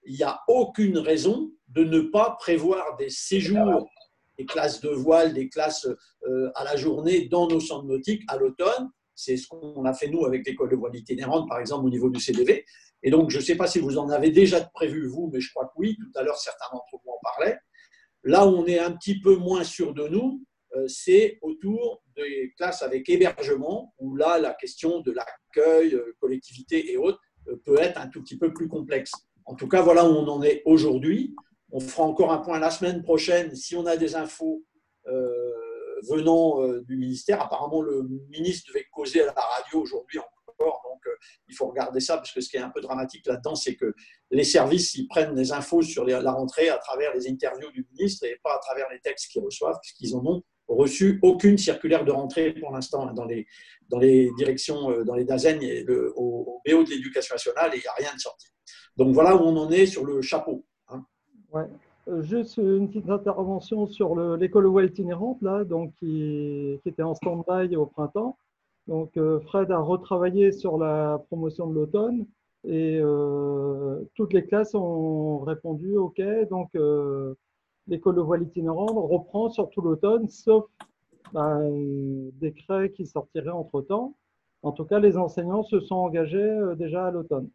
il n'y a aucune raison de ne pas prévoir des séjours, des classes de voile, des classes euh, à la journée dans nos centres nautiques à l'automne. C'est ce qu'on a fait, nous, avec l'école de voile itinérante, par exemple, au niveau du C D V. Et donc, je ne sais pas si vous en avez déjà prévu, vous, mais je crois que oui. Tout à l'heure, certains d'entre vous en parlaient. Là où on est un petit peu moins sûr de nous, euh, c'est autour des classes avec hébergement, où là, la question de l'accueil, euh, collectivité et autres, euh, peut être un tout petit peu plus complexe. En tout cas, voilà où on en est aujourd'hui. On fera encore un point la semaine prochaine si on a des infos euh, venant euh, du ministère. Apparemment, le ministre devait causer à la radio aujourd'hui encore, donc euh, il faut regarder ça, parce que ce qui est un peu dramatique là-dedans, c'est que les services, ils prennent les infos sur les, la rentrée à travers les interviews du ministre et pas à travers les textes qu'ils reçoivent, puisqu'ils n'en ont reçu aucune circulaire de rentrée pour l'instant dans les, dans les directions, euh, dans les DAZEN et le, au, au B O de l'Éducation nationale, et il n'y a rien de sorti. Donc voilà où on en est sur le chapeau. Hein. Ouais. Euh, juste une petite intervention sur l'école de voile itinérante, là, donc, qui, qui était en stand-by au printemps. Donc, euh, Fred a retravaillé sur la promotion de l'automne et euh, toutes les classes ont répondu OK. Donc, euh, l'école de voile itinérante reprend sur tout l'automne, sauf ben, un décret qui sortirait entre-temps. En tout cas, les enseignants se sont engagés euh, déjà à l'automne.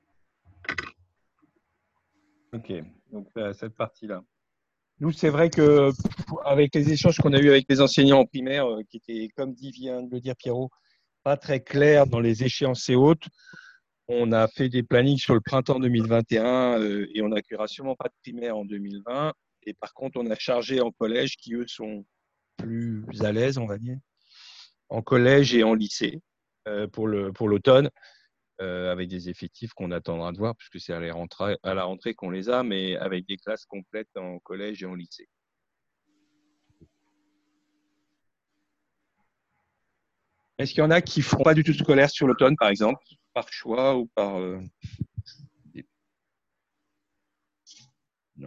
Ok, donc euh, cette partie-là. Nous, c'est vrai que avec les échanges qu'on a eus avec les enseignants en primaire, euh, qui étaient, comme dit, vient de le dire Pierrot, pas très clairs dans les échéances hautes, on a fait des plannings sur le printemps deux mille vingt et un euh, et on n'accueillera sûrement pas de primaire en deux mille vingt. Et par contre, on a chargé en collège qui, eux, sont plus à l'aise, on va dire, en collège et en lycée euh, pour le, pour l'automne. Euh, avec des effectifs qu'on attendra de voir, puisque c'est à la rentrée, à la rentrée qu'on les a, mais avec des classes complètes en collège et en lycée. Est-ce qu'il y en a qui ne feront pas du tout scolaire sur l'automne, par exemple, par choix ou par… Euh... Non.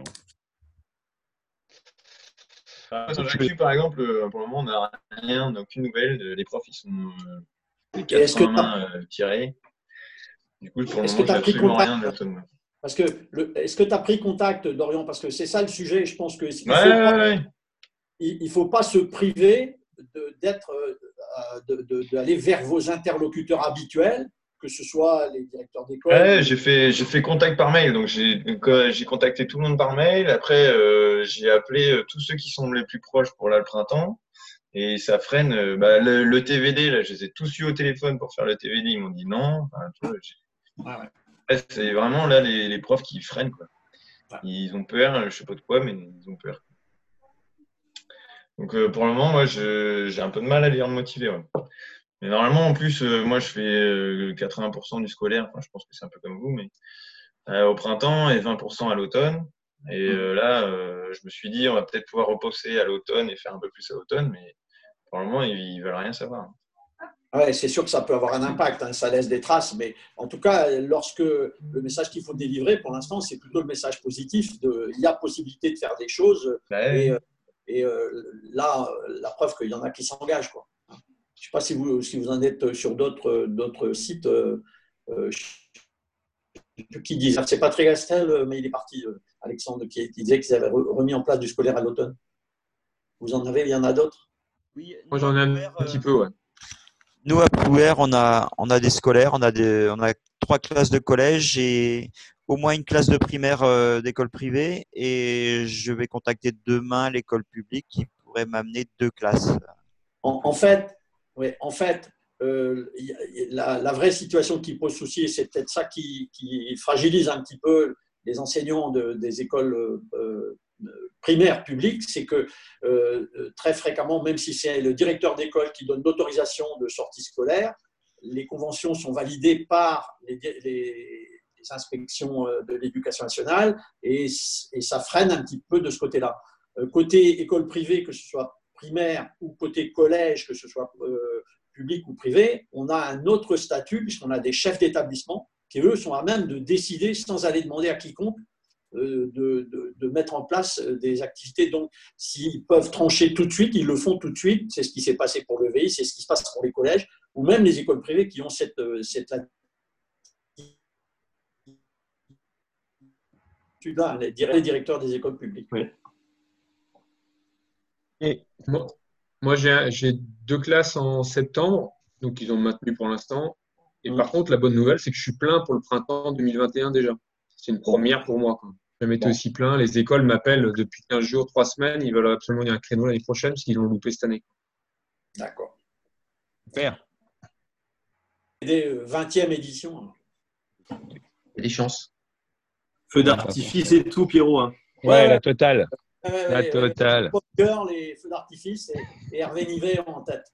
Euh, sur l'actu, par exemple, pour le moment, on n'a rien, on n'a aucune nouvelle. Les profs, ils sont euh, les quatre-vingts euh, tirés. Du coup, pour le moment, j'ai absolument rien de l'automne. Parce que, est-ce que tu as pris contact, Dorian? Parce que c'est ça le sujet. Je pense qu'il ne ouais, faut, ouais, pas, ouais. il, il faut pas se priver d'être, de, de, d'aller vers vos interlocuteurs habituels, que ce soit les directeurs d'école. Ouais, j'ai fait, j'ai fait contact par mail. Donc, j'ai, j'ai contacté tout le monde par mail. Après, euh, j'ai appelé tous ceux qui sont les plus proches pour là, le printemps. Et ça freine. Bah, le, le T V D, là, je les ai tous eu au téléphone pour faire le T V D. Ils m'ont dit non. Enfin, tu vois, ah ouais. C'est vraiment là les, les profs qui freinent, quoi. Ils ont peur, je sais pas de quoi, mais ils ont peur. Donc euh, pour le moment, moi, je, j'ai un peu de mal à les motiver. Ouais. Mais normalement, en plus, euh, moi, je fais euh, quatre-vingts pour cent du scolaire. Enfin, je pense que c'est un peu comme vous, mais euh, au printemps et vingt pour cent à l'automne. Et euh, là, euh, je me suis dit, on va peut-être pouvoir repousser à l'automne et faire un peu plus à l'automne, mais pour le moment, ils, ils veulent rien savoir. Ouais, c'est sûr que ça peut avoir un impact, hein, ça laisse des traces, mais en tout cas, lorsque le message qu'il faut délivrer, pour l'instant, c'est plutôt le message positif de il y a possibilité de faire des choses, bah, et, oui. et euh, là, la preuve qu'il y en a qui s'engagent, quoi. Je ne sais pas si vous, si vous en êtes sur d'autres, d'autres sites, euh, euh, qui disent, c'est pas très Gastel, mais il est parti, euh, Alexandre, qui, qui disait qu'ils avaient remis en place du scolaire à l'automne. Vous en avez, il y en a d'autres? Oui, moi j'en ai un, un petit peu, ouais. Nous, à Plouer, on a, on a des scolaires, on a, des, on a trois classes de collège et au moins une classe de primaire euh, d'école privée. Et je vais contacter demain l'école publique qui pourrait m'amener deux classes. En, en fait, ouais, en fait euh, la, la vraie situation qui pose souci, et c'est peut-être ça qui, qui fragilise un petit peu les enseignants de, des écoles euh, primaires publiques, c'est que euh, très fréquemment, même si c'est le directeur d'école qui donne l'autorisation de sortie scolaire, les conventions sont validées par les, les, les inspections de l'éducation nationale et, et ça freine un petit peu de ce côté-là. Côté école privée, que ce soit primaire ou côté collège, que ce soit euh, public ou privé, on a un autre statut puisqu'on a des chefs d'établissement qui, eux, sont à même de décider sans aller demander à quiconque euh, de, de, de mettre en place des activités. Donc, s'ils peuvent trancher tout de suite, ils le font tout de suite. C'est ce qui s'est passé pour le V I, c'est ce qui se passe pour les collèges ou même les écoles privées qui ont cette, cette certitude-là, les dir- les directeurs des écoles publiques. Oui. Et Moi, moi, j'ai j'ai deux classes en septembre, donc ils ont maintenu pour l'instant. Et Mm. par contre, la bonne nouvelle, c'est que je suis plein pour le printemps deux mille vingt et un déjà. C'est une première pour moi, quoi. Je m'étais Bon. aussi plein. Les écoles m'appellent depuis quinze jours, trois semaines. Ils veulent absolument y a un créneau l'année prochaine parce qu'ils l'ont loupé cette année. D'accord. super. Des euh, vingtième édition. Il y a des chances. Feu d'artifice et tout, Pierrot. Hein. Ouais, Ouais, la ouais. totale. Ouais, ouais, La ouais, totale. Pop Girl, les feux d'artifice et, et Hervé Nivet en tête.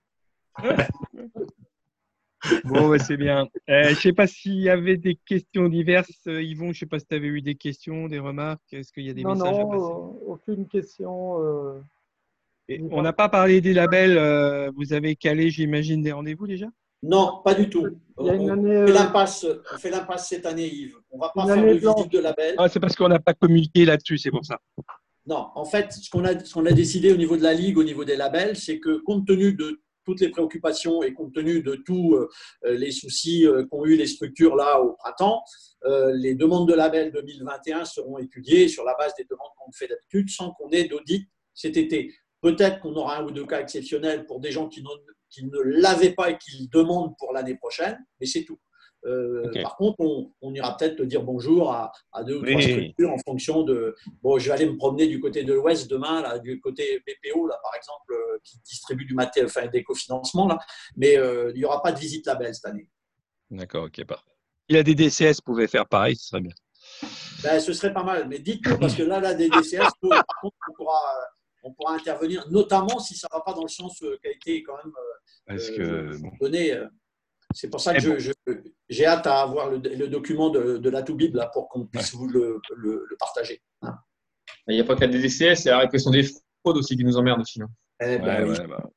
Bon, bah, c'est bien. Euh, je ne sais pas s'il y avait des questions diverses. Euh, Yvon, je ne sais pas si tu avais eu des questions, des remarques. Est-ce qu'il y a des Non, messages à non, passer? euh, aucune question. euh, Et on n'a pas parlé des labels. euh, vous avez calé, j'imagine, des rendez-vous déjà? Non, pas du tout. Il y a une On année, fait euh, l'impasse, on fait l'impasse cette année, Yves. On ne va pas une faire année de blanche. visite de label. Ah, c'est parce qu'on n'a pas communiqué là-dessus, c'est pour ça. Non, en fait, ce qu'on a, ce qu'on a décidé au niveau de la Ligue, au niveau des labels, c'est que compte tenu de toutes les préoccupations et compte tenu de tous euh, les soucis euh, qu'ont eu les structures là au printemps, euh, les demandes de label deux mille vingt et un seront étudiées sur la base des demandes qu'on fait d'habitude sans qu'on ait d'audit cet été. Peut-être qu'on aura un ou deux cas exceptionnels pour des gens qui, qui ne l'avaient pas et qui le demandent pour l'année prochaine, mais c'est tout. Euh, Ok. Par contre, on, on ira peut-être dire bonjour à, à deux ou trois Oui. structures en fonction de. Bon, je vais aller me promener du côté de l'Ouest demain, là, du côté B P O, là, par exemple, euh, qui distribue du matériel, enfin des cofinancements, là. Mais euh, il n'y aura pas de visite label cette année. D'accord, ok, parfait. Il y a des D C S pouvaient faire pareil, ce serait bien. Ben, ce serait pas mal. Mais dites-nous, parce que là, là des D C S, nous, par contre, on pourra, on pourra intervenir, notamment si ça ne va pas dans le sens euh, qui a été quand même euh, Parce que, bon. donné. Euh, C'est pour ça que bon. je, je, j'ai hâte à avoir le, le document de, de la Toubib là pour qu'on puisse Ouais. vous le, le, le partager. Hein. Il n'y a pas qu'à des D C S, il y a la répression des fraudes aussi qui nous emmerde aussi. Hein. Eh ben Ouais, oui. ouais, bah.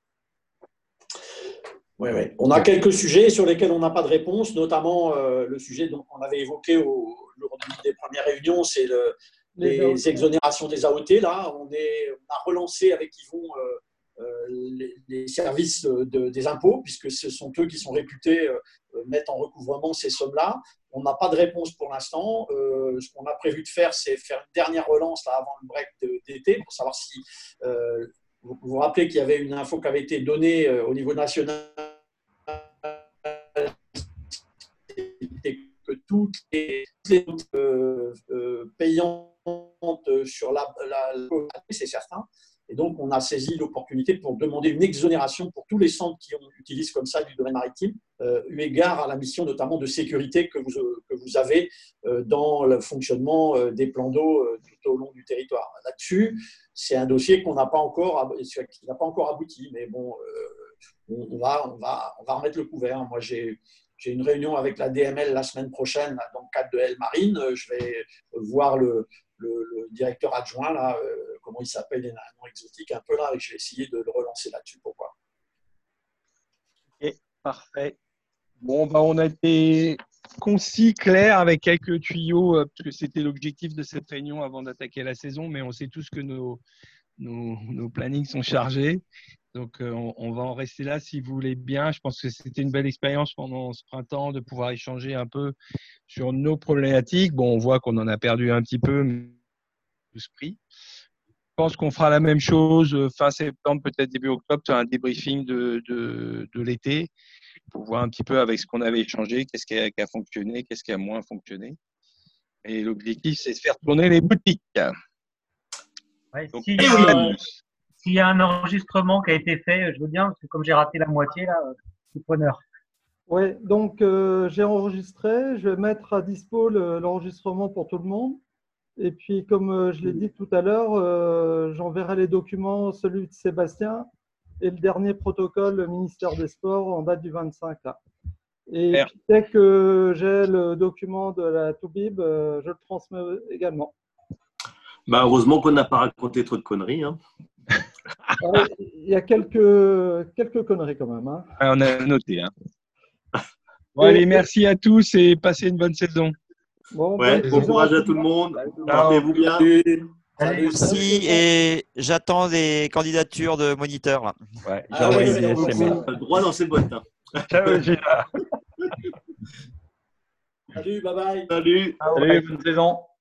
Ouais, ouais. On a quelques sujets sur lesquels on n'a pas de réponse, notamment euh, le sujet qu'on avait évoqué au, lors des premières réunions, c'est le, les, les exonérations des A O T. Là, on, est, on a relancé avec Yvon euh, euh, les, les services de, des impôts, puisque ce sont eux qui sont réputés euh, mettre en recouvrement ces sommes-là. On n'a pas de réponse pour l'instant. Euh, ce qu'on a prévu de faire, c'est faire une dernière relance là, avant le break d'été pour savoir si euh, vous vous rappelez qu'il y avait une info qui avait été donnée euh, au niveau national, que toutes les, les euh, euh, payantes sur la, la, la c'est certain. Et donc, on a saisi l'opportunité pour demander une exonération pour tous les centres qui on utilise comme ça du domaine maritime, euh, eu égard à la mission notamment de sécurité que vous, que vous avez euh, dans le fonctionnement euh, des plans d'eau euh, tout au long du territoire. Là-dessus, c'est un dossier qu'on n'a pas encore, qui n'a pas encore abouti, mais bon, euh, on, va, on, va, on va remettre le couvert. Moi, j'ai J'ai une réunion avec la D M L la semaine prochaine dans le cadre de L Marine. Je vais voir le, le, le directeur adjoint, là, euh, comment il s'appelle, il y a un nom exotique un peu là, et je vais essayer de le relancer là-dessus pour voir. Ok, parfait. Bon, bah, on a été concis, clair, avec quelques tuyaux, euh, parce que c'était l'objectif de cette réunion avant d'attaquer la saison, mais on sait tous que nos, nos, nos plannings sont chargés. Donc, euh, on, on va en rester là si vous voulez bien. Je pense que c'était une belle expérience pendant ce printemps de pouvoir échanger un peu sur nos problématiques. Bon, on voit qu'on en a perdu un petit peu, mais tous pris. Je pense qu'on fera la même chose fin septembre, peut-être début octobre, sur un débriefing de, de, de l'été pour voir un petit peu avec ce qu'on avait échangé, qu'est-ce qui a, qui a fonctionné, qu'est-ce qui a moins fonctionné. Et l'objectif, c'est de faire tourner les boutiques. Ouais, Donc, S'il y, a, s'il y a un enregistrement qui a été fait, je veux bien, parce que comme j'ai raté la moitié, là, je suis preneur. Oui, donc euh, j'ai enregistré. Je vais mettre à dispo le, l'enregistrement pour tout le monde. Et puis, comme euh, je l'ai dit tout à l'heure, euh, j'enverrai les documents, celui de Sébastien et le dernier protocole, le ministère des Sports, en date du vingt-cinq. Là. Et puis, dès que j'ai le document de la Toubib, euh, je le transmets également. Bah, heureusement qu'on n'a pas raconté trop de conneries. Hein. Ouais, il y a quelques, quelques conneries quand même. Hein. On a noté. Hein. Bon, et... allez, merci à tous et passez une bonne saison. Bon, ouais, bon courage à tout le monde. Portez-vous bien. Salut. Merci et j'attends des candidatures de moniteurs. Là. Ouais, j'ai ah envoyé ouais, des S M S. Le droit dans ses boîtes. Hein. Ciao, Gina. Salut, bye bye. Salut. Salut, bonne saison.